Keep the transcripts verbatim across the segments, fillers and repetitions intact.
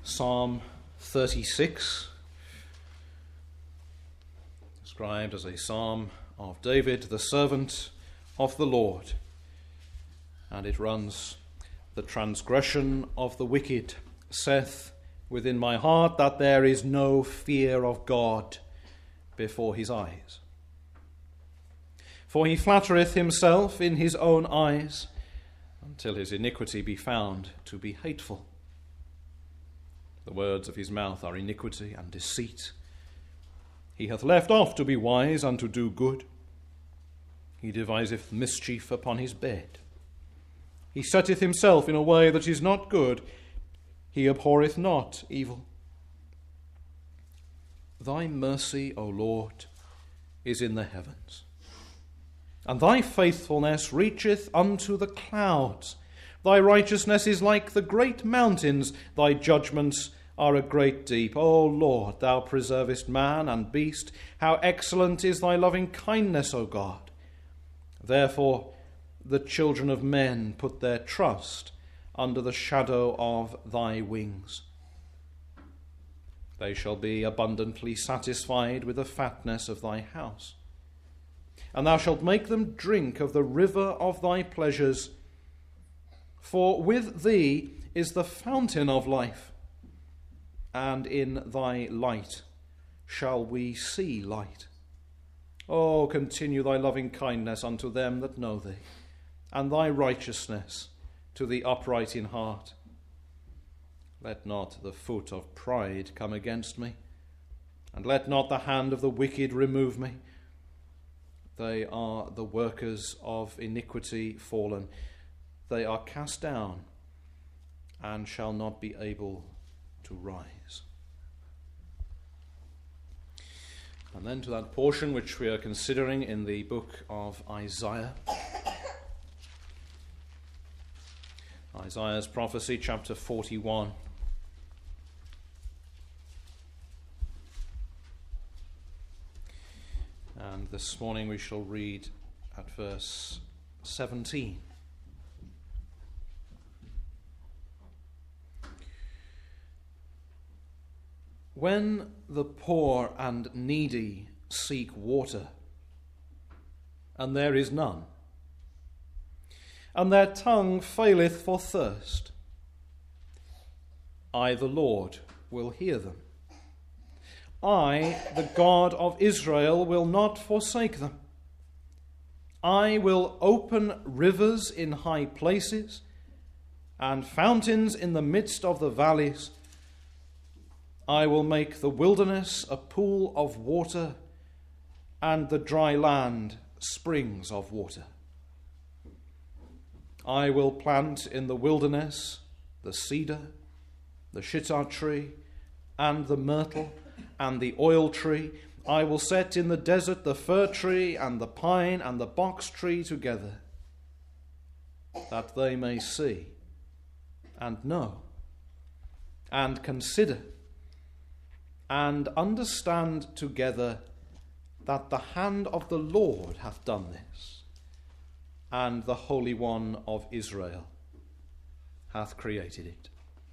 Psalm thirty-six, described as a psalm of David, the servant of the Lord. And it runs, "The transgression of the wicked saith within my heart that there is no fear of God before his eyes. For he flattereth himself in his own eyes, until his iniquity be found to be hateful. The words of his mouth are iniquity and deceit. He hath left off to be wise and to do good. He deviseth mischief upon his bed. He setteth himself in a way that is not good. He abhorreth not evil. Thy mercy, O Lord, is in the heavens, and thy faithfulness reacheth unto the clouds. Thy righteousness is like the great mountains. Thy judgments are a great deep. O Lord, thou preservest man and beast. How excellent is thy loving kindness, O God! Therefore the children of men put their trust under the shadow of thy wings. They shall be abundantly satisfied with the fatness of thy house. And thou shalt make them drink of the river of thy pleasures. For with thee is the fountain of life, and in thy light shall we see light. O continue thy loving kindness unto them that know thee, and thy righteousness to the upright in heart. Let not the foot of pride come against me, and let not the hand of the wicked remove me. They are the workers of iniquity fallen. They are cast down and shall not be able to rise." And then to that portion which we are considering in the book of Isaiah. Isaiah's prophecy, chapter forty-one. And this morning we shall read at verse seventeen. "When the poor and needy seek water, and there is none, and their tongue faileth for thirst, I, the Lord, will hear them. I, the God of Israel, will not forsake them. I will open rivers in high places, and fountains in the midst of the valleys. I will make the wilderness a pool of water, and the dry land springs of water. I will plant in the wilderness the cedar, the shittah tree, and the myrtle, and the oil tree. I will set in the desert the fir tree, and the pine, and the box tree together, that they may see, and know, and consider, and understand together that the hand of the Lord hath done this, and the Holy One of Israel hath created it."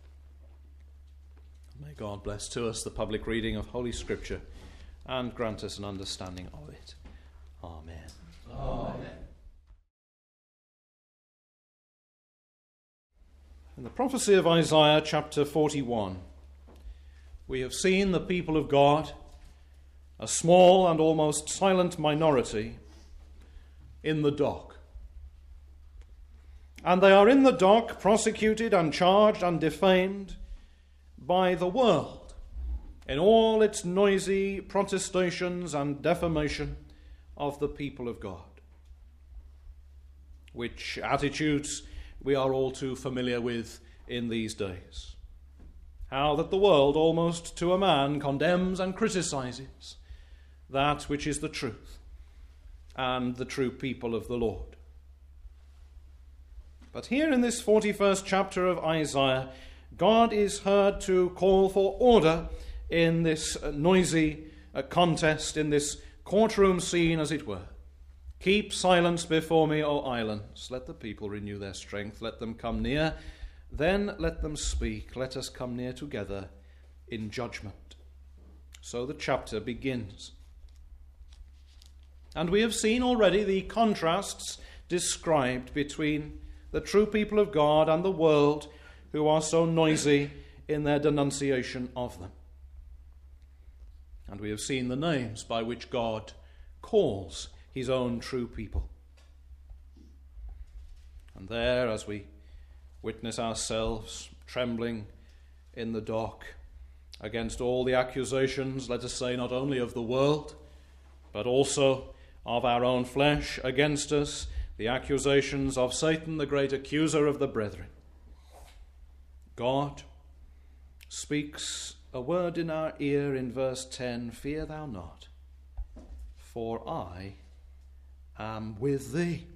May God bless to us the public reading of Holy Scripture and grant us an understanding of it. Amen. Amen. In the prophecy of Isaiah chapter forty-one, we have seen the people of God, a small and almost silent minority, in the dock. And they are in the dock, prosecuted and charged and defamed by the world in all its noisy protestations and defamation of the people of God, which attitudes we are all too familiar with in these days. How that the world, almost to a man, condemns and criticizes that which is the truth and the true people of the Lord. But here in this forty-first chapter of Isaiah, God is heard to call for order in this noisy contest, in this courtroom scene, as it were. "Keep silence before me, O islands. Let the people renew their strength. Let them come near Then let them speak, let us come near together in judgment. So the chapter begins. And we have seen already the contrasts described between the true people of God and the world who are so noisy in their denunciation of them. And we have seen the names by which God calls his own true people. And there, as we witness ourselves trembling in the dock against all the accusations, let us say, not only of the world, but also of our own flesh against us, the accusations of Satan, the great accuser of the brethren, God speaks a word in our ear in verse ten, "Fear thou not, for I am with thee."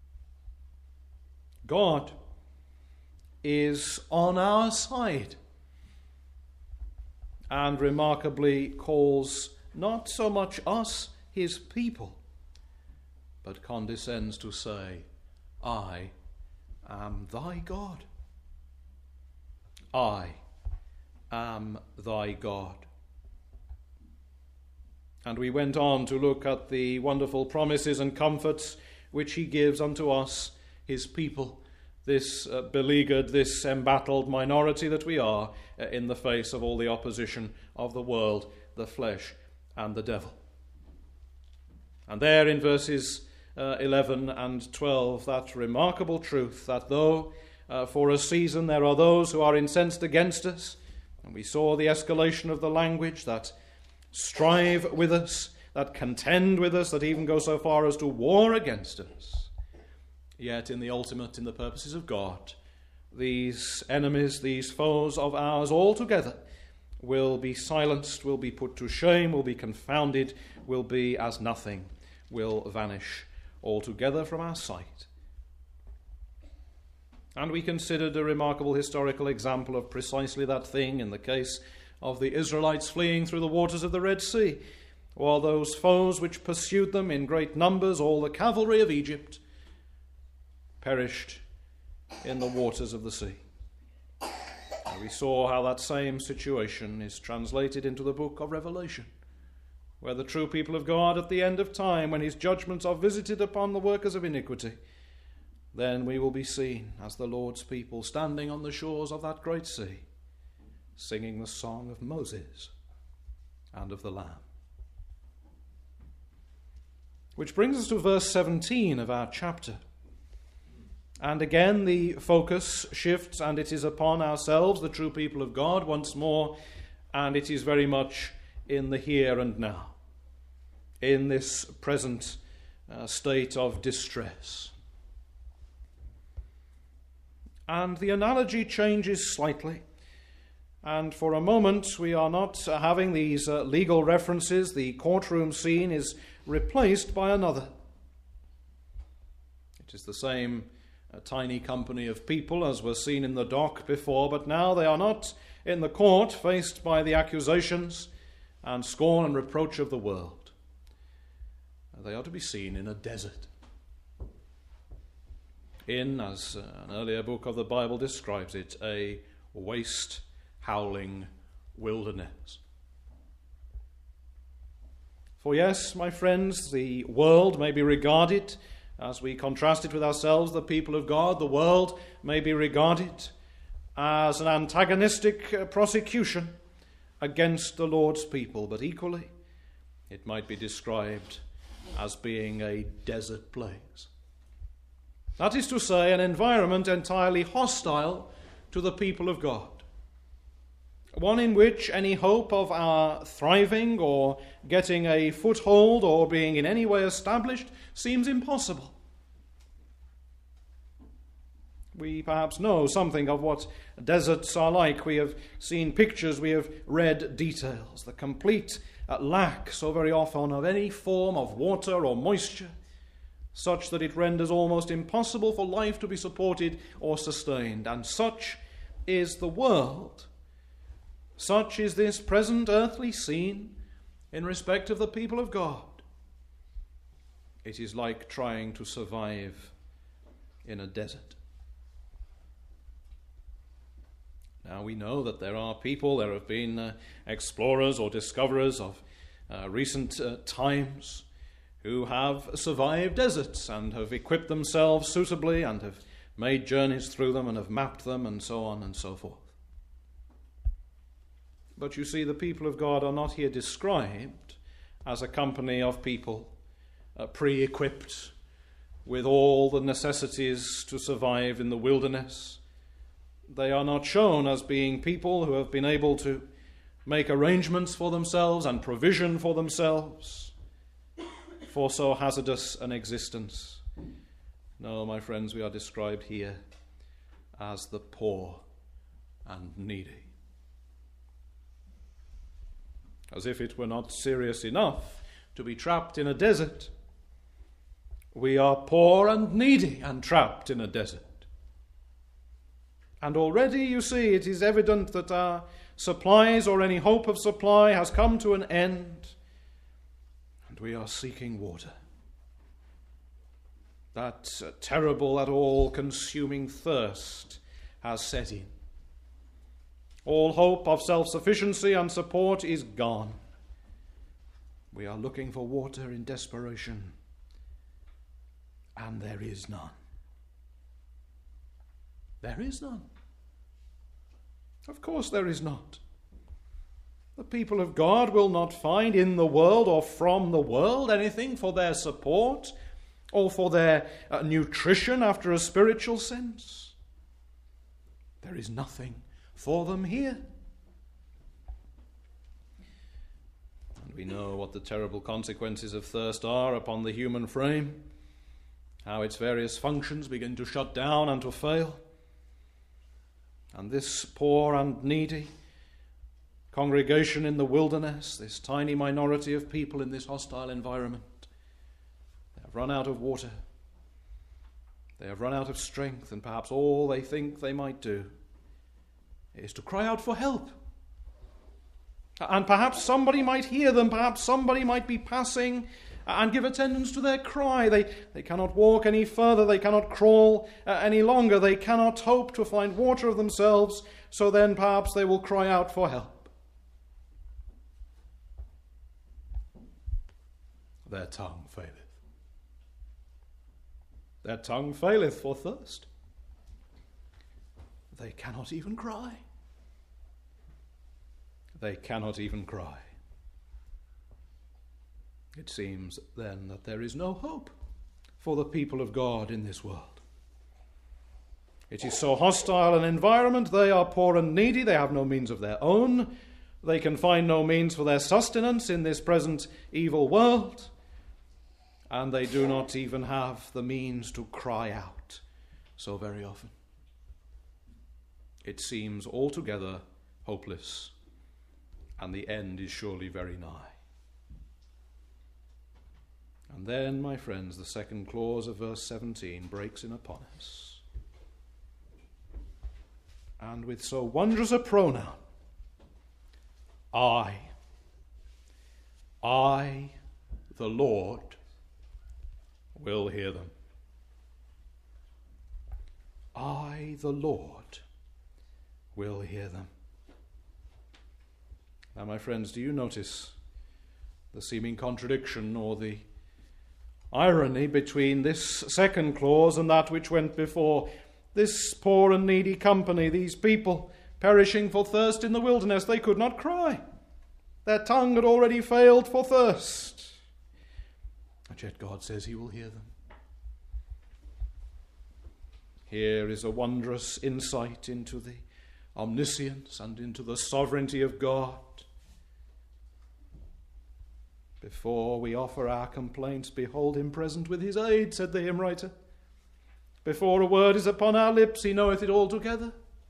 God is on our side, and remarkably calls not so much us, his people, but condescends to say, "I am thy God. I am thy God." And we went on to look at the wonderful promises and comforts which he gives unto us, his people, this uh, beleaguered, this embattled minority that we are uh, in the face of all the opposition of the world, the flesh, and the devil. And there in verses uh, eleven and twelve, that remarkable truth that though uh, for a season there are those who are incensed against us, and we saw the escalation of the language that strive with us, that contend with us, that even go so far as to war against us, yet in the ultimate, in the purposes of God, these enemies, these foes of ours altogether will be silenced, will be put to shame, will be confounded, will be as nothing, will vanish altogether from our sight. And we considered a remarkable historical example of precisely that thing in the case of the Israelites fleeing through the waters of the Red Sea, while those foes which pursued them in great numbers, all the cavalry of Egypt, perished in the waters of the sea. And we saw how that same situation is translated into the book of Revelation, where the true people of God at the end of time, when his judgments are visited upon the workers of iniquity, then we will be seen as the Lord's people standing on the shores of that great sea, singing the song of Moses and of the Lamb. Which brings us to verse seventeen of our chapter. And again the focus shifts, and it is upon ourselves, the true people of God, once more, and it is very much in the here and now, in this present uh, state of distress. And the analogy changes slightly. And for a moment, we are not uh, having these uh, legal references. The courtroom scene is replaced by another. It is the same uh, tiny company of people as was seen in the dock before, but now they are not in the court faced by the accusations and scorn and reproach of the world. They are to be seen in a desert. In, as an earlier book of the Bible describes it, a waste, howling wilderness. For yes, my friends, the world may be regarded, as we contrast it with ourselves, the people of God, the world may be regarded as an antagonistic prosecution against the Lord's people, but equally it might be described as being a desert place. That is to say, an environment entirely hostile to the people of God. One in which any hope of our thriving or getting a foothold or being in any way established seems impossible. We perhaps know something of what deserts are like. We have seen pictures, we have read details. The complete lack so very often of any form of water or moisture, such that it renders almost impossible for life to be supported or sustained. And such is the world. Such is this present earthly scene in respect of the people of God. It is like trying to survive in a desert. Now we know that there are people, there have been uh, explorers or discoverers of uh, recent uh, times who have survived deserts and have equipped themselves suitably and have made journeys through them and have mapped them and so on and so forth. But you see, the people of God are not here described as a company of people uh, pre-equipped with all the necessities to survive in the wilderness. They are not shown as being people who have been able to make arrangements for themselves and provision for themselves for so hazardous an existence. No, my friends, we are described here as the poor and needy. As if it were not serious enough to be trapped in a desert, we are poor and needy and trapped in a desert. And already, you see, it is evident that our supplies or any hope of supply has come to an end, and we are seeking water. That uh, terrible, that all-consuming thirst has set in. All hope of self-sufficiency and support is gone. We are looking for water in desperation, and there is none. There is none. Of course there is not. The people of God will not find in the world or from the world anything for their support or for their uh, nutrition after a spiritual sense. There is nothing for them here. And we know what the terrible consequences of thirst are upon the human frame, how its various functions begin to shut down and to fail. And this poor and needy congregation in the wilderness, this tiny minority of people in this hostile environment, they have run out of water. They have run out of strength, and perhaps all they think they might do is to cry out for help. And perhaps somebody might hear them, perhaps somebody might be passing and give attendance to their cry. They, they cannot walk any further, they cannot crawl uh, any longer, they cannot hope to find water of themselves, so then perhaps they will cry out for help. Their tongue faileth. Their tongue faileth for thirst. They cannot even cry. They cannot even cry. It seems then that there is no hope for the people of God in this world. It is so hostile an environment. They are poor and needy. They have no means of their own. They can find no means for their sustenance in this present evil world. And they do not even have the means to cry out so very often. It seems altogether hopeless, and the end is surely very nigh. And then, my friends, the second clause of verse seventeen breaks in upon us. And with so wondrous a pronoun, I, I, the Lord, will hear them. I, the Lord, will hear them. Now, my friends, do you notice the seeming contradiction or the irony between this second clause and that which went before? This poor and needy company, these people perishing for thirst in the wilderness, they could not cry. Their tongue had already failed for thirst. And yet God says he will hear them. Here is a wondrous insight into the omniscience and into the sovereignty of God. Before we offer our complaints, behold him present with his aid, said the hymn writer. Before a word is upon our lips, he knoweth it altogether.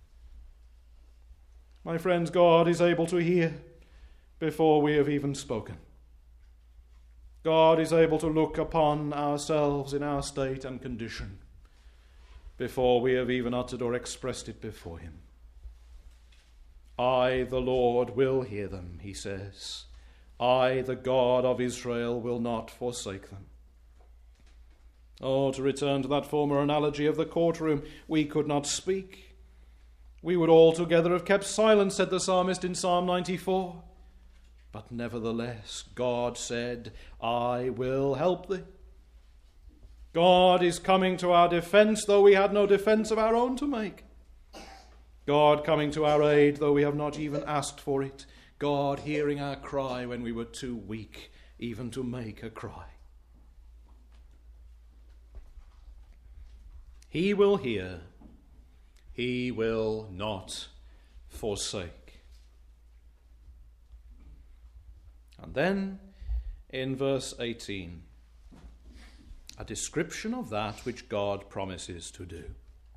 My friends, God is able to hear before we have even spoken. God is able to look upon ourselves in our state and condition before we have even uttered or expressed it before him. I, the Lord, will hear them, he says. I, the God of Israel, will not forsake them. Oh, to return to that former analogy of the courtroom, we could not speak. we would altogether have kept silence, said the psalmist in Psalm ninety-four. But nevertheless, God said, I will help thee. God is coming to our defense, though we had no defense of our own to make. God coming to our aid, though we have not even asked for it. God hearing our cry when we were too weak even to make a cry. He will hear. He will not forsake. And then, in verse eighteen, a description of that which God promises to do.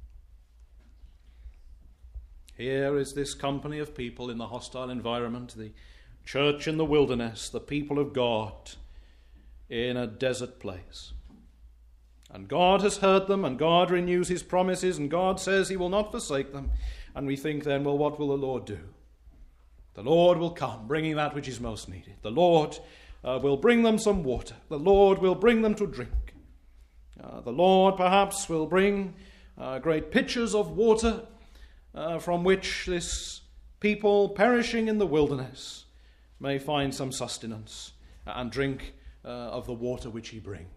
Here is this company of people in the hostile environment, the church in the wilderness, the people of God in a desert place. And God has heard them, and God renews his promises, and God says he will not forsake them. And we think then, well, what will the Lord do? The Lord will come, bringing that which is most needed. The Lord uh, will bring them some water. The Lord will bring them to drink. Uh, the Lord perhaps will bring uh, great pitchers of water uh, from which this people perishing in the wilderness may find some sustenance and drink uh, of the water which he brings.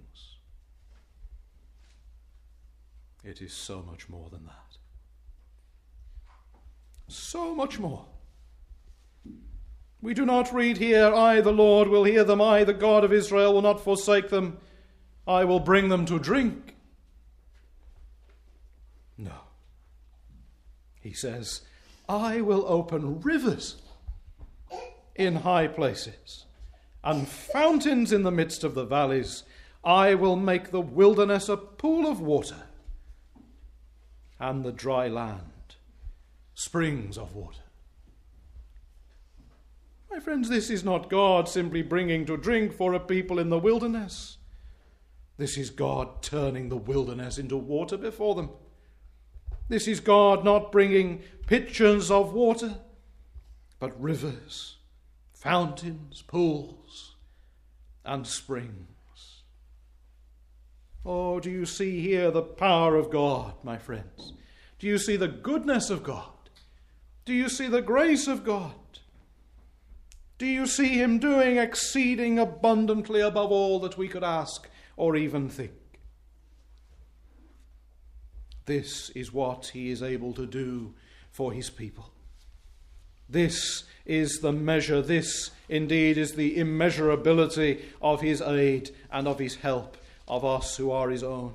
It is so much more than that. So much more. We do not read here, I, the Lord, will hear them. I, the God of Israel, will not forsake them. I will bring them to drink. No. He says, I will open rivers in high places and fountains in the midst of the valleys. I will make the wilderness a pool of water and the dry land springs of water. My friends, this is not God simply bringing to drink for a people in the wilderness. This is God turning the wilderness into water before them. This is God not bringing pitchers of water, but rivers, fountains, pools, and springs. Oh, do you see here the power of God, my friends? Do you see the goodness of God? Do you see the grace of God? Do you see him doing exceeding abundantly above all that we could ask or even think? This is what he is able to do for his people. This is the measure, this indeed is the immeasurability of his aid and of his help of us who are his own.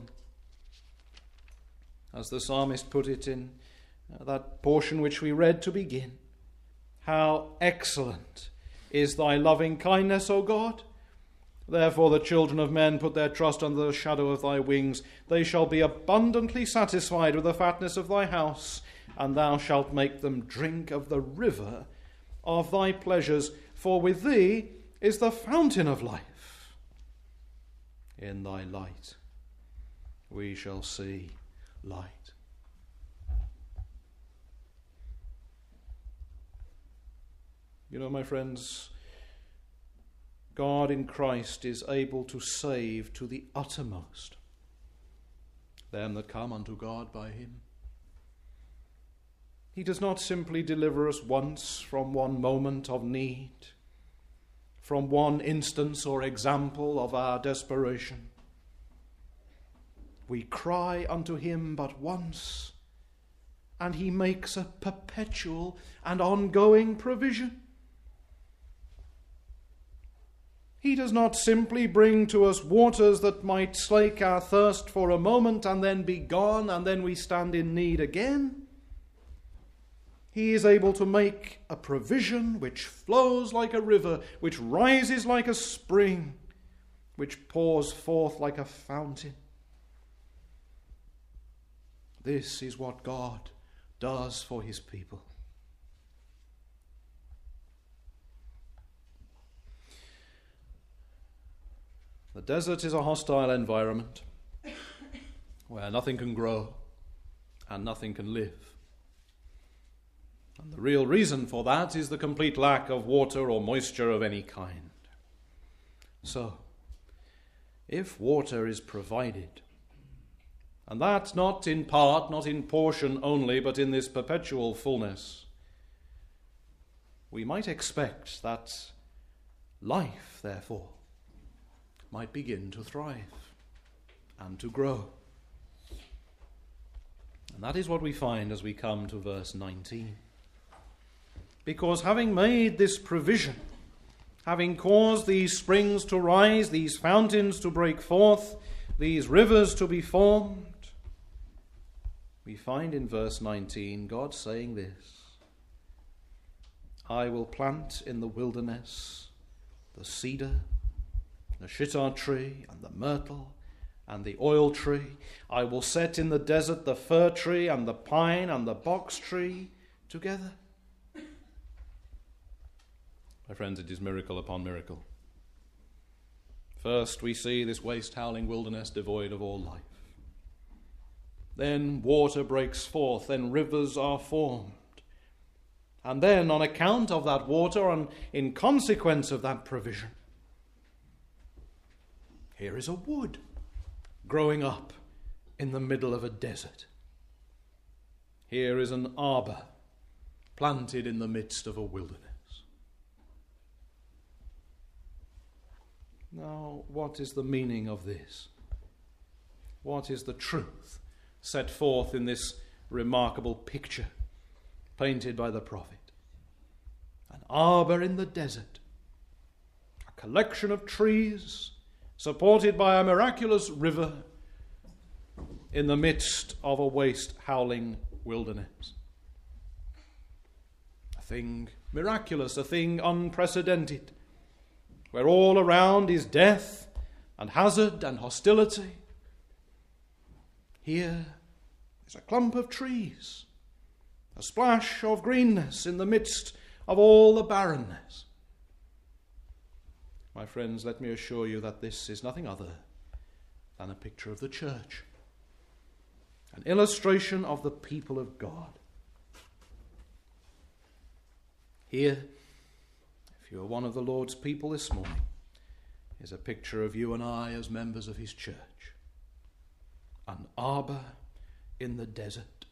As the psalmist put it in that portion which we read to begin, how excellent is thy loving kindness, O God. Therefore the children of men put their trust under the shadow of thy wings. They shall be abundantly satisfied with the fatness of thy house, and thou shalt make them drink of the river of thy pleasures. For with thee is the fountain of life. In thy light we shall see light. You know, my friends, God in Christ is able to save to the uttermost them that come unto God by him. He does not simply deliver us once from one moment of need, from one instance or example of our desperation. We cry unto him but once, and he makes a perpetual and ongoing provision. He does not simply bring to us waters that might slake our thirst for a moment and then be gone, and then we stand in need again. He is able to make a provision which flows like a river, which rises like a spring, which pours forth like a fountain. This is what God does for his people. The desert is a hostile environment where nothing can grow and nothing can live. And the real reason for that is the complete lack of water or moisture of any kind. So, if water is provided, And that not in part, not in portion only, but in this perpetual fullness, we might expect that life, therefore, might begin to thrive and to grow. And that is what we find as we come to verse nineteen. Because having made this provision, having caused these springs to rise, these fountains to break forth, these rivers to be formed, we find in verse nineteen God saying this: I will plant in the wilderness the cedar, the shittah tree, and the myrtle, and the oil tree. I will set in the desert the fir tree, and the pine, and the box tree together. My friends, it is miracle upon miracle. First, we see this waste, howling wilderness devoid of all life. Then water breaks forth, then rivers are formed. And then, on account of that water and in consequence of that provision, here is a wood growing up in the middle of a desert. Here is an arbor planted in the midst of a wilderness. Now, what is the meaning of this? What is the truth set forth in this remarkable picture painted by the prophet? An arbor in the desert, a collection of trees supported by a miraculous river in the midst of a waste, howling wilderness. A thing miraculous, a thing unprecedented, where all around is death and hazard and hostility. Here is a clump of trees, a splash of greenness in the midst of all the barrenness. My friends, let me assure you that this is nothing other than a picture of the church, an illustration of the people of God. Here, if you are one of the Lord's people this morning, is a picture of you and I as members of his church. An arbor in the desert.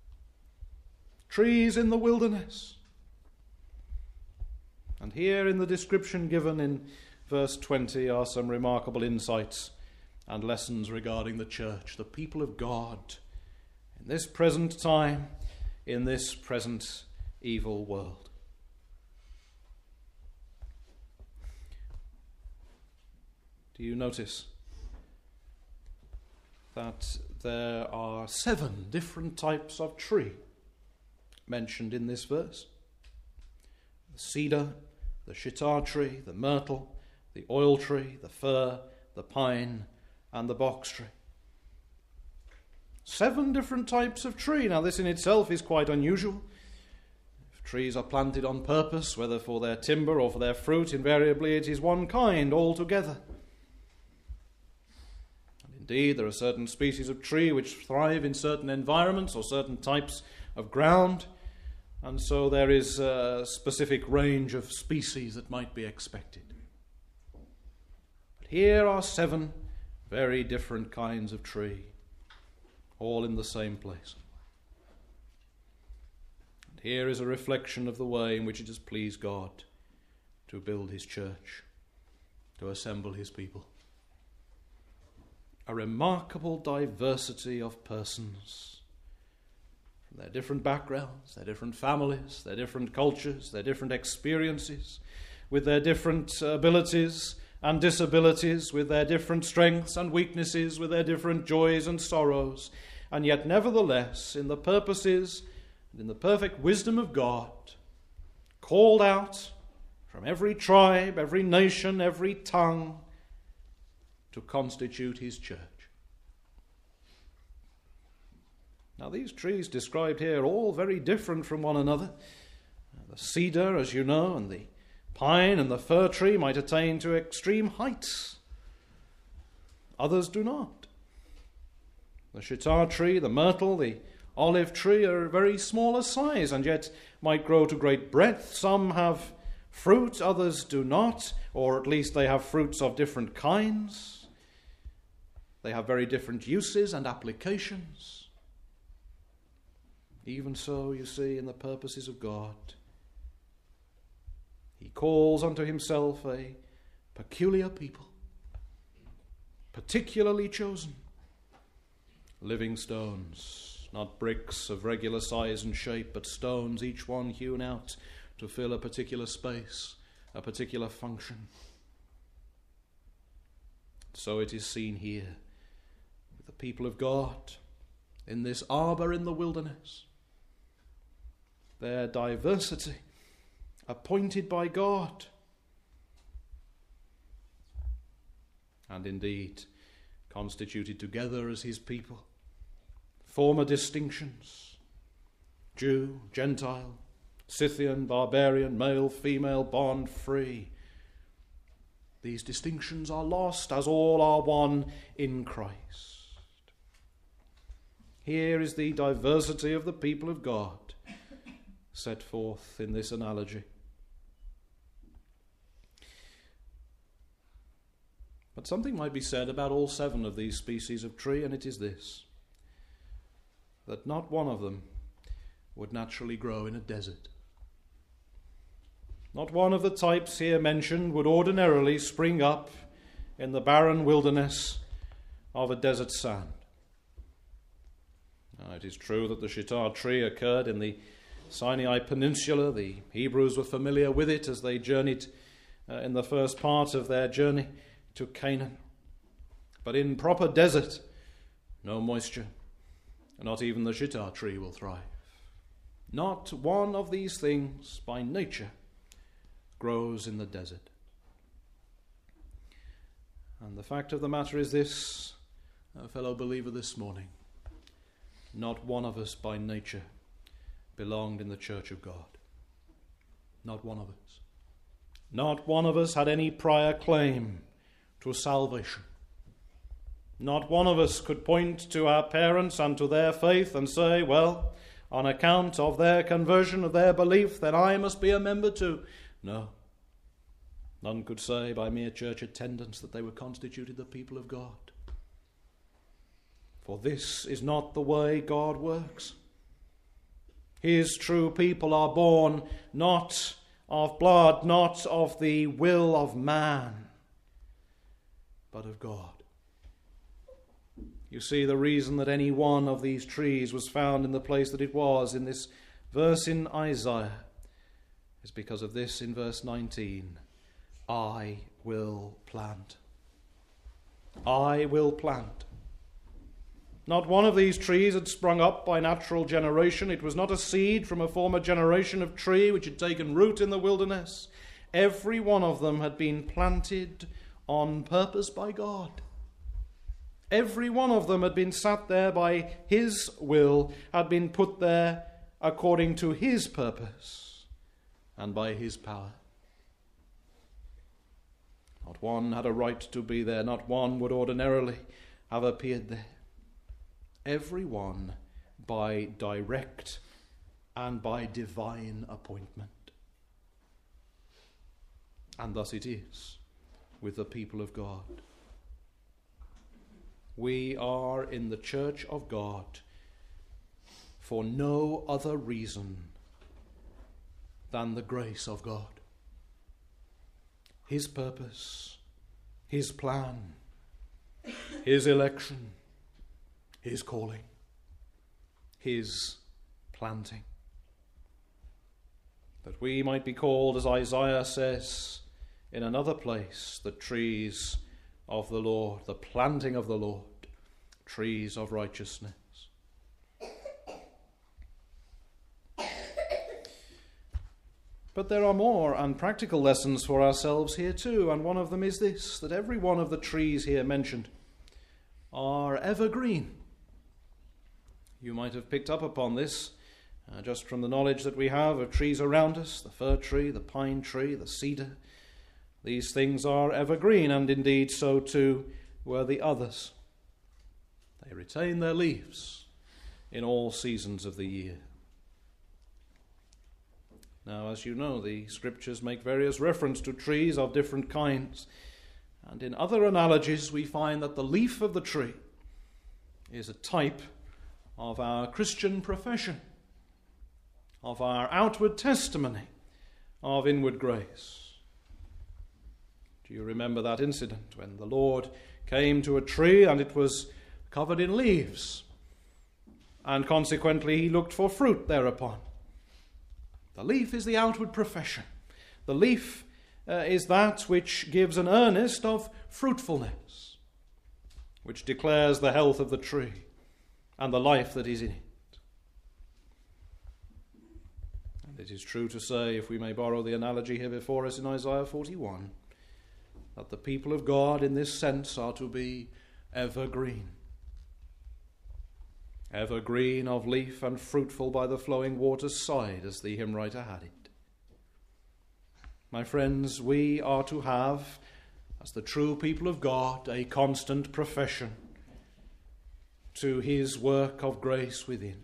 Trees in the wilderness. And here in the description given in verse twenty are some remarkable insights and lessons regarding the church, the people of God, in this present time, in this present evil world. Do you notice that there are seven different types of tree mentioned in this verse? The cedar, the shittah tree, the myrtle, the oil tree, the fir, the pine, and the box tree. Seven different types of tree. Now, this in itself is quite unusual. If trees are planted on purpose, whether for their timber or for their fruit, invariably it is one kind altogether. Indeed, there are certain species of tree which thrive in certain environments or certain types of ground, and so there is a specific range of species that might be expected. But here are seven very different kinds of tree, all in the same place. And here is a reflection of the way in which it has pleased God to build his church, to assemble his people. A remarkable diversity of persons, from their different backgrounds, their different families, their different cultures, their different experiences, with their different abilities and disabilities, with their different strengths and weaknesses, with their different joys and sorrows, and yet nevertheless, in the purposes and in the perfect wisdom of God, called out from every tribe, every nation, every tongue, to constitute his church. Now, these trees described here are all very different from one another. The cedar, as you know, and the pine and the fir tree might attain to extreme heights. Others do not. The shittah tree, the myrtle, the olive tree are very smaller size and yet might grow to great breadth. Some have fruit, others do not, or at least they have fruits of different kinds. They have very different uses and applications. Even so, you see, in the purposes of God, he calls unto himself a peculiar people, particularly chosen, living stones, not bricks of regular size and shape, but stones, each one hewn out to fill a particular space, a particular function. So it is seen here with the people of God in this arbour in the wilderness. Their diversity, appointed by God, and indeed constituted together as his people. Former distinctions, Jew, Gentile, Scythian, barbarian, male, female, bond, free. These distinctions are lost as all are one in Christ. Here is the diversity of the people of God set forth in this analogy. But something might be said about all seven of these species of tree, and it is this: that not one of them would naturally grow in a desert. Not one of the types here mentioned would ordinarily spring up in the barren wilderness of a desert sand. Now, it is true that the shittah tree occurred in the Sinai Peninsula. The Hebrews were familiar with it as they journeyed uh, in the first part of their journey to Canaan. But in proper desert, no moisture, not even the shittah tree will thrive. Not one of these things by nature grows in the desert. And the fact of the matter is this, uh, fellow believer, this morning: not one of us by nature belonged in the church of God. Not one of us. Not one of us had any prior claim to salvation. Not one of us could point to our parents and to their faith and say, well, on account of their conversion, of their belief, then I must be a member too. No. None could say by mere church attendance that they were constituted the people of God. For this is not the way God works. His true people are born not of blood, not of the will of man, but of God. You see, the reason that any one of these trees was found in the place that it was in this verse in Isaiah is because of this in verse nineteen: I will plant. I will plant. Not one of these trees had sprung up by natural generation. It was not a seed from a former generation of tree which had taken root in the wilderness. Every one of them had been planted on purpose by God. Every one of them had been sat there by his will, had been put there according to his purpose and by his power. Not one had a right to be there. Not one would ordinarily have appeared there. Every one by direct and by divine appointment. And thus it is with the people of God. We are in the church of God for no other reason than the grace of God. His purpose, his plan, his election, his calling, his planting. That we might be called, as Isaiah says in another place, the trees of the Lord, the planting of the Lord, trees of righteousness. But there are more and practical lessons for ourselves here too, and one of them is this, that every one of the trees here mentioned are evergreen. You might have picked up upon this uh, just from the knowledge that we have of trees around us, the fir tree, the pine tree, the cedar. These things are evergreen, and indeed so too were the others. They retain their leaves in all seasons of the year. Now, as you know, the scriptures make various reference to trees of different kinds. And in other analogies, we find that the leaf of the tree is a type of our Christian profession, of our outward testimony of inward grace. Do you remember that incident when the Lord came to a tree and it was covered in leaves, and consequently he looked for fruit thereupon? The leaf is the outward profession. The leaf uh, is that which gives an earnest of fruitfulness, which declares the health of the tree and the life that is in it. And it is true to say, if we may borrow the analogy here before us in Isaiah forty-one, that the people of God in this sense are to be evergreen. Evergreen of leaf and fruitful by the flowing water's side, as the hymn writer had it. My friends, we are to have, as the true people of God, a constant profession to his work of grace within.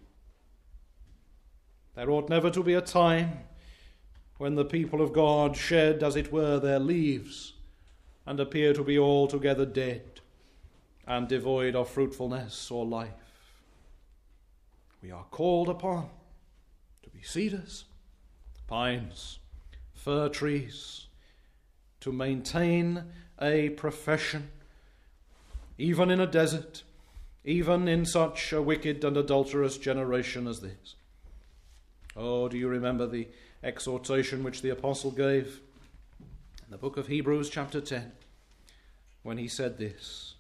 There ought never to be a time when the people of God shed, as it were, their leaves and appear to be altogether dead and devoid of fruitfulness or life. We are called upon to be cedars, pines, fir trees, to maintain a profession, even in a desert, even in such a wicked and adulterous generation as this. Oh, do you remember the exhortation which the apostle gave in the book of Hebrews chapter ten, when he said this: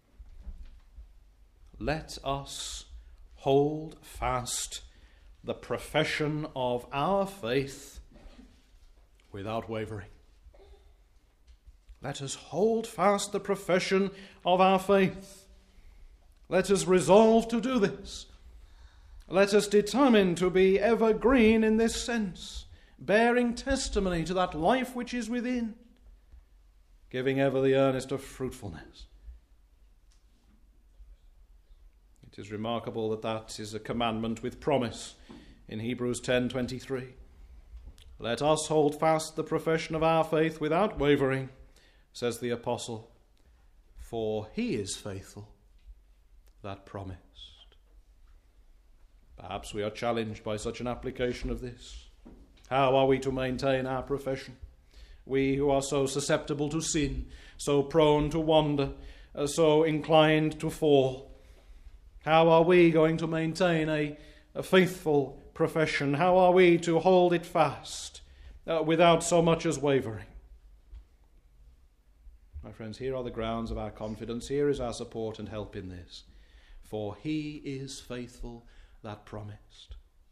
"Let us hold fast the profession of our faith without wavering." Let us hold fast the profession of our faith. Let us resolve to do this. Let us determine to be evergreen in this sense, bearing testimony to that life which is within, giving ever the earnest of fruitfulness. It is remarkable that that is a commandment with promise in Hebrews ten twenty-three. Let us hold fast the profession of our faith without wavering, says the apostle, for he is faithful that promised. Perhaps we are challenged by such an application of this. How are we to maintain our profession? We who are so susceptible to sin, so prone to wander, uh, so inclined to fall. How are we going to maintain a, a faithful profession? How are we to hold it fast uh, without so much as wavering? My friends, here are the grounds of our confidence. Here is our support and help in this. For he is faithful that promised.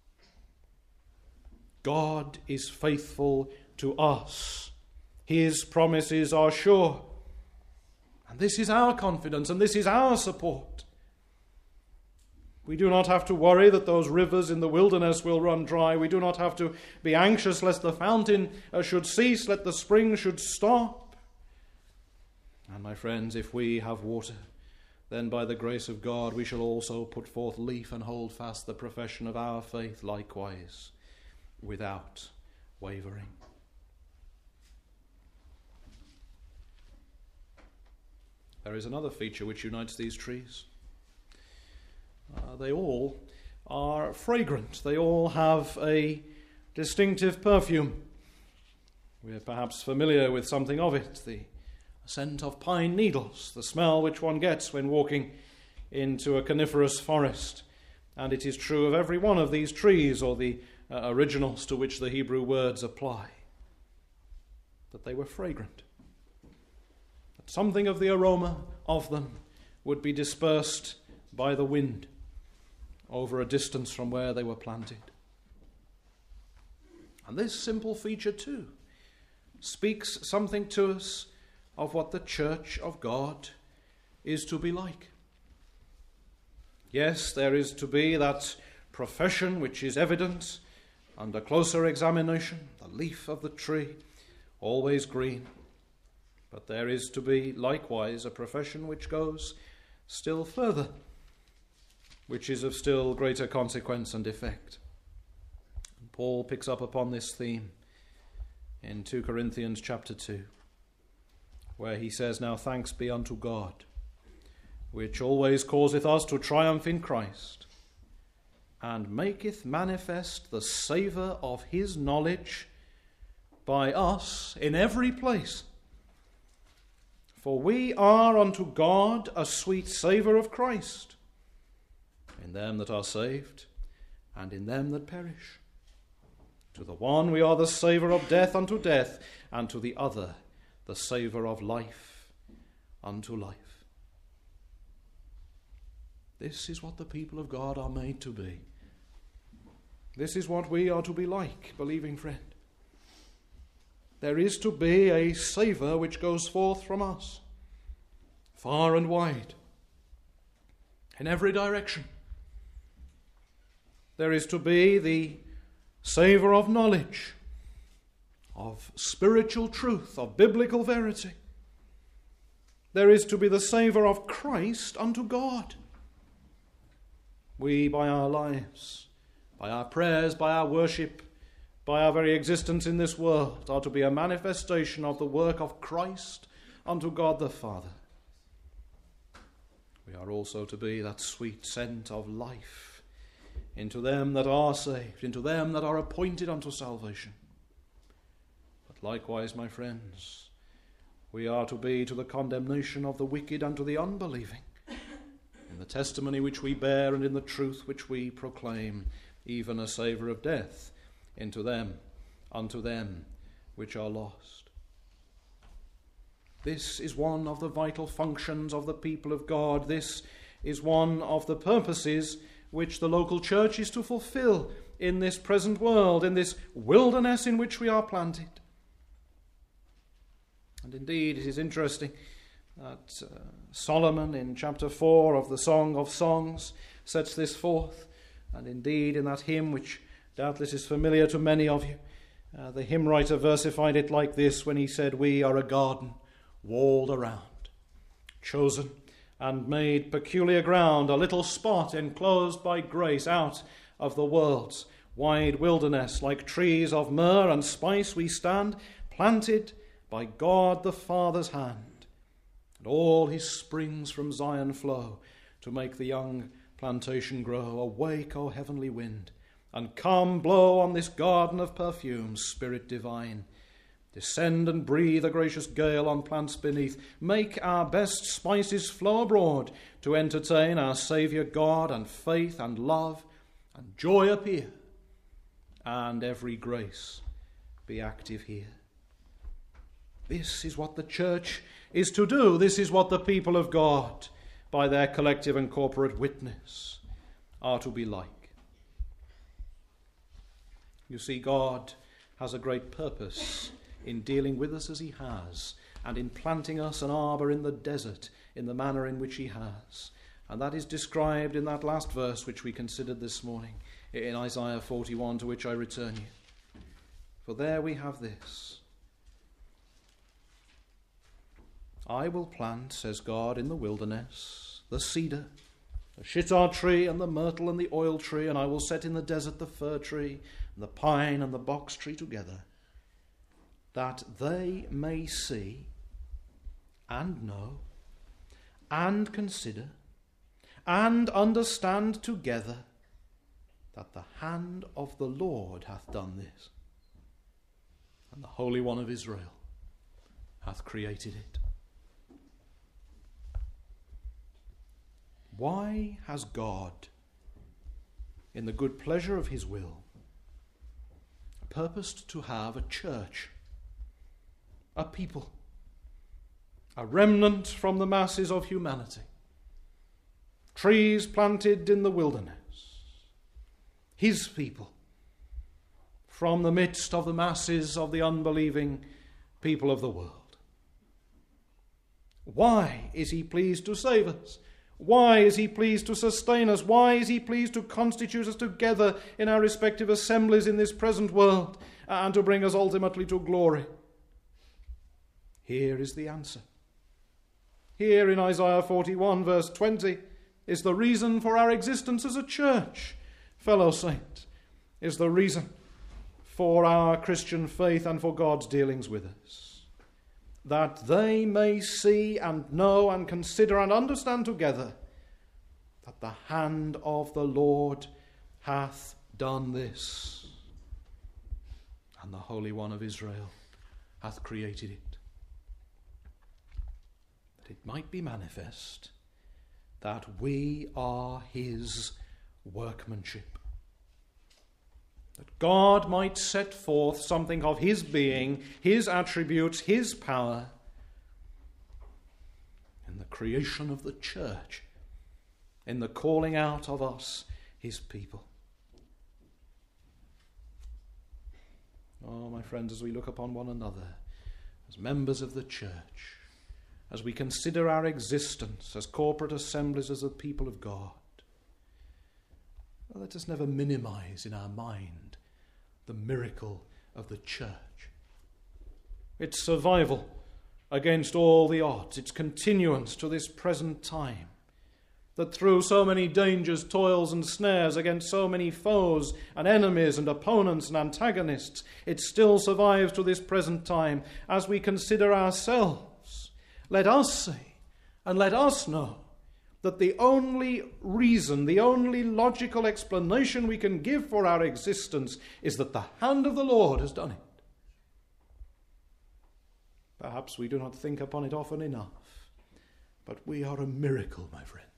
God is faithful to us. His promises are sure. And this is our confidence and this is our support. We do not have to worry that those rivers in the wilderness will run dry. We do not have to be anxious lest the fountain should cease, lest the spring should stop. And my friends, if we have water, then by the grace of God we shall also put forth leaf and hold fast the profession of our faith likewise, without wavering. There is another feature which unites these trees. Uh, they all are fragrant. They all have a distinctive perfume. We are perhaps familiar with something of it, the scent of pine needles, the smell which one gets when walking into a coniferous forest. And it is true of every one of these trees, or the uh, originals to which the Hebrew words apply, that they were fragrant. That something of the aroma of them would be dispersed by the wind over a distance from where they were planted. And this simple feature too speaks something to us of what the church of God is to be like. Yes, there is to be that profession which is evident under closer examination, the leaf of the tree, always green. But there is to be likewise a profession which goes still further, which is of still greater consequence and effect. And Paul picks up upon this theme in two Corinthians chapter two. where he says, "Now thanks be unto God, which always causeth us to triumph in Christ, and maketh manifest the savour of his knowledge by us in every place. For we are unto God a sweet savour of Christ, in them that are saved, and in them that perish. To the one we are the savour of death unto death, and to the other the savour of life unto life." This is what the people of God are made to be. This is what we are to be like, believing friend. There is to be a savour which goes forth from us, far and wide, in every direction. There is to be the savour of knowledge, of spiritual truth, of biblical verity. There is to be the savour of Christ unto God. We, by our lives, by our prayers, by our worship, by our very existence in this world, are to be a manifestation of the work of Christ unto God the Father. We are also to be that sweet scent of life into them that are saved, into them that are appointed unto salvation. But likewise, my friends, we are to be to the condemnation of the wicked and to the unbelieving, in the testimony which we bear and in the truth which we proclaim, even a savour of death into them, unto them which are lost. This is one of the vital functions of the people of God. This is one of the purposes which the local church is to fulfill in this present world, in this wilderness in which we are planted. And indeed, it is interesting that uh, Solomon in chapter four of the Song of Songs sets this forth. And indeed, in that hymn, which doubtless is familiar to many of you, uh, the hymn writer versified it like this when he said, "We are a garden walled around, chosen and made peculiar ground, a little spot enclosed by grace out of the world's wide wilderness. Like trees of myrrh and spice we stand, planted by God the Father's hand. And all his springs from Zion flow, to make the young plantation grow. Awake, O heavenly wind, and come blow on this garden of perfumes, Spirit divine. Descend and breathe a gracious gale on plants beneath. Make our best spices flow abroad to entertain our Saviour God, and faith and love and joy appear, and every grace be active here." This is what the church is to do. This is what the people of God, by their collective and corporate witness, are to be like. You see, God has a great purpose in dealing with us as he has, and in planting us an arbour in the desert in the manner in which he has. And that is described in that last verse which we considered this morning, in Isaiah forty-one, to which I return you. For there we have this: "I will plant, says God, in the wilderness the cedar, the shittah tree, and the myrtle, and the oil tree, and I will set in the desert the fir tree, and the pine, and the box tree together, that they may see and know and consider and understand together that the hand of the Lord hath done this, and the Holy One of Israel hath created it." Why has God, in the good pleasure of his will, purposed to have a church, a people, a remnant from the masses of humanity, trees planted in the wilderness, his people, from the midst of the masses of the unbelieving people of the world? Why is he pleased to save us? Why is he pleased to sustain us? Why is he pleased to constitute us together in our respective assemblies in this present world, and to bring us ultimately to glory? Here is the answer. Here in Isaiah forty-one, verse twenty, is the reason for our existence as a church, fellow saint, is the reason for our Christian faith and for God's dealings with us. that they may see and know and consider and understand together that the hand of the Lord hath done this, and the Holy One of Israel hath created it, that it might be manifest that we are his workmanship, that God might set forth something of his being, his attributes, his power in the creation of the church, in the calling out of us, his people. Oh, my friends, as we look upon one another as members of the church, as we consider our existence as corporate assemblies, as the people of God, well, let us never minimize in our mind the miracle of the church. Its survival against all the odds, its continuance to this present time, that through so many dangers, toils and snares, against so many foes and enemies and opponents and antagonists, it still survives to this present time. As we consider ourselves, let us say and let us know that the only reason, the only logical explanation we can give for our existence is that the hand of the Lord has done it. Perhaps we do not think upon it often enough, but we are a miracle, my friends.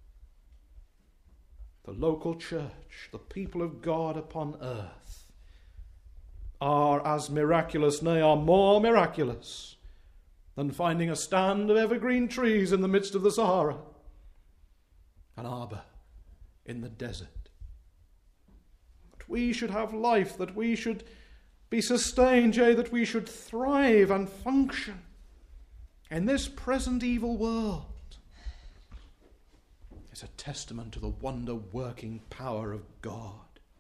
The local church, the people of God upon earth, are as miraculous, nay, are more miraculous than finding a stand of evergreen trees in the midst of the Sahara, an arbor in the desert. That we should have life, that we should be sustained, yea, that we should thrive and function in this present evil world, is a testament to the wonder-working power of God.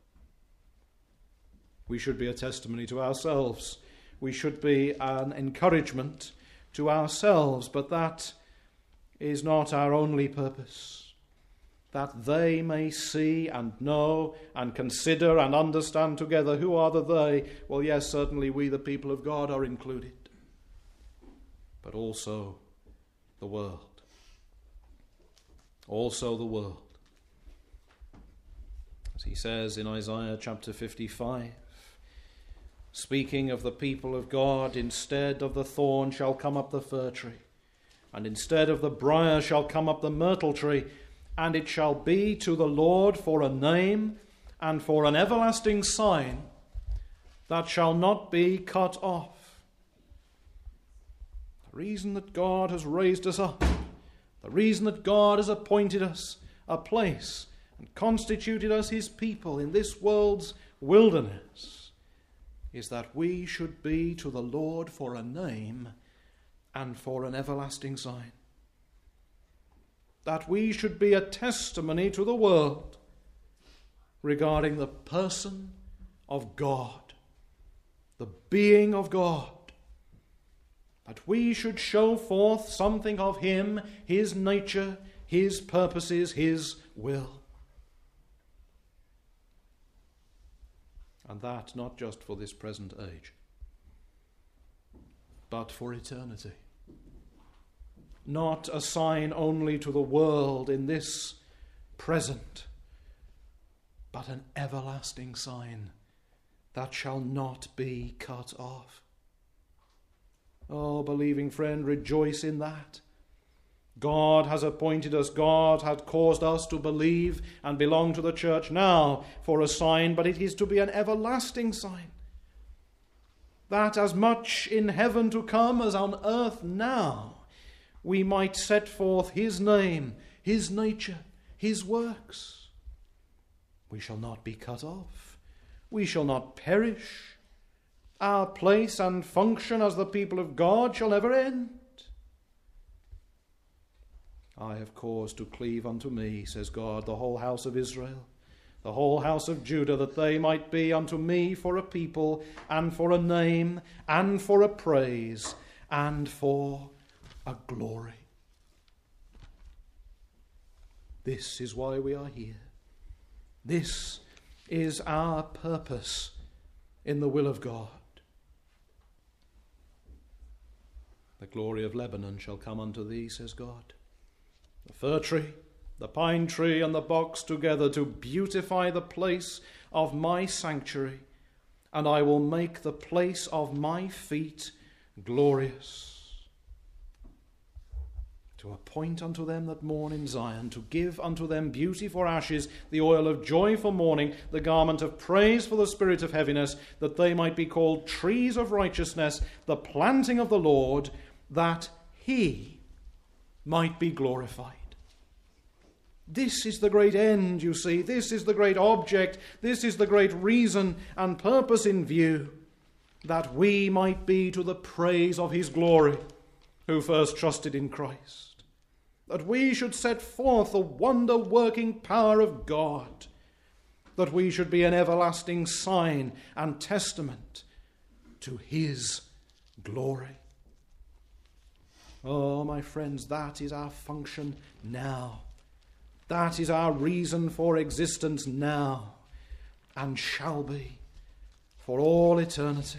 We should be a testimony to ourselves. We should be an encouragement to ourselves, but that is not our only purpose. That they may see and know and consider and understand together. Who are the they? Well, yes, certainly we, the people of God, are included, but also the world. Also the world. As he says in Isaiah chapter fifty-five, speaking of the people of God, instead of the thorn shall come up the fir tree, and instead of the briar shall come up the myrtle tree, and it shall be to the Lord for a name and for an everlasting sign that shall not be cut off. The reason that God has raised us up, the reason that God has appointed us a place and constituted us his people in this world's wilderness is that we should be to the Lord for a name and for an everlasting sign. That we should be a testimony to the world regarding the person of God, the being of God. That we should show forth something of him, his nature, his purposes, his will. And that not just for this present age, but for eternity. Not a sign only to the world in this present, but an everlasting sign that shall not be cut off. Oh, believing friend, rejoice in that. God has appointed us, God hath caused us to believe and belong to the church now for a sign, but it is to be an everlasting sign. That as much in heaven to come as on earth now, we might set forth his name, his nature, his works. We shall not be cut off. We shall not perish. Our place and function as the people of God shall never end. I have caused to cleave unto me, says God, the whole house of Israel, the whole house of Judah, that they might be unto me for a people, and for a name, and for a praise, and for a glory. This is why we are here. This is our purpose in the will of God. The glory of Lebanon shall come unto thee, says God. The fir tree, the pine tree, and the box together to beautify the place of my sanctuary, and I will make the place of my feet glorious. To appoint unto them that mourn in Zion, to give unto them beauty for ashes, the oil of joy for mourning, the garment of praise for the spirit of heaviness, that they might be called trees of righteousness, the planting of the Lord, that he might be glorified. This is the great end, you see. This is the great object. This is the great reason and purpose in view, that we might be to the praise of his glory, who first trusted in Christ. That we should set forth the wonder-working power of God, that we should be an everlasting sign and testament to his glory. Oh, my friends, that is our function now. That is our reason for existence now, and shall be for all eternity.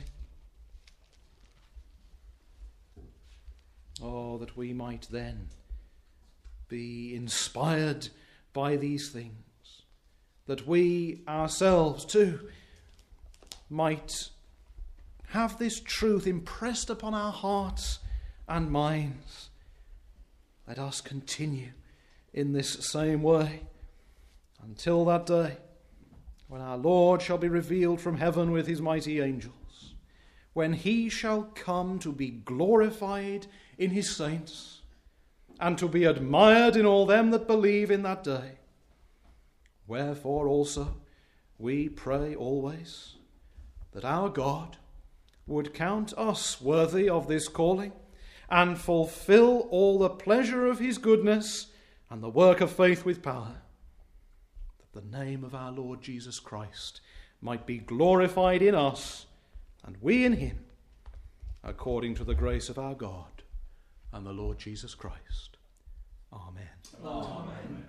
Oh, that we might then be inspired by these things, that we ourselves too might have this truth impressed upon our hearts and minds. Let us continue in this same way until that day when our Lord shall be revealed from heaven with his mighty angels, when he shall come to be glorified in his saints, and to be admired in all them that believe in that day. Wherefore also we pray always that our God would count us worthy of this calling, and fulfill all the pleasure of his goodness and the work of faith with power, that the name of our Lord Jesus Christ might be glorified in us, and we in him, according to the grace of our God and the Lord Jesus Christ. Amen. Amen.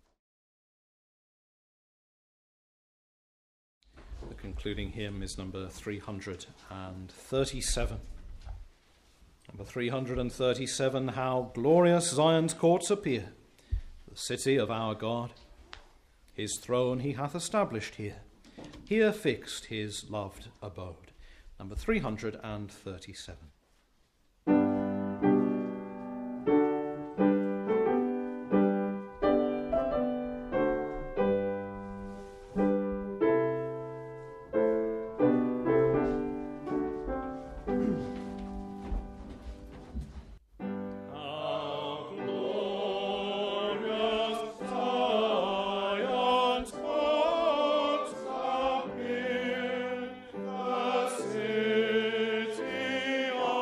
The concluding hymn is number three hundred thirty-seven. Number three hundred thirty-seven, How Glorious Zion's Courts Appear, the city of our God. His throne he hath established here, here fixed his loved abode. Number three hundred thirty-seven. City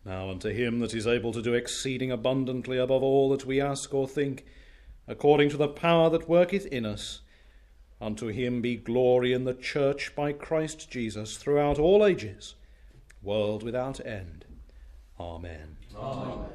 Now unto him that is able to do exceeding abundantly above all that we ask or think, according to the power that worketh in us, unto him be glory in the church by Christ Jesus throughout all ages, world without end. Amen. Amen.